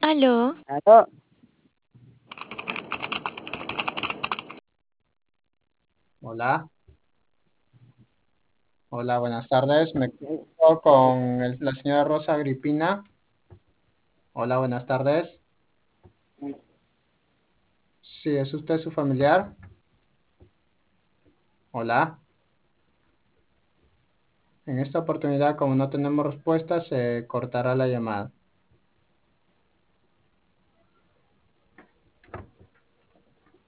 Aló, Aló, Hola, hola, buenas tardes. Me comunico con la señora Rosa Agripina. Hola, buenas tardes. Sí, ¿es usted su familiar? Hola. En esta oportunidad, como no tenemos respuesta, se cortará la llamada.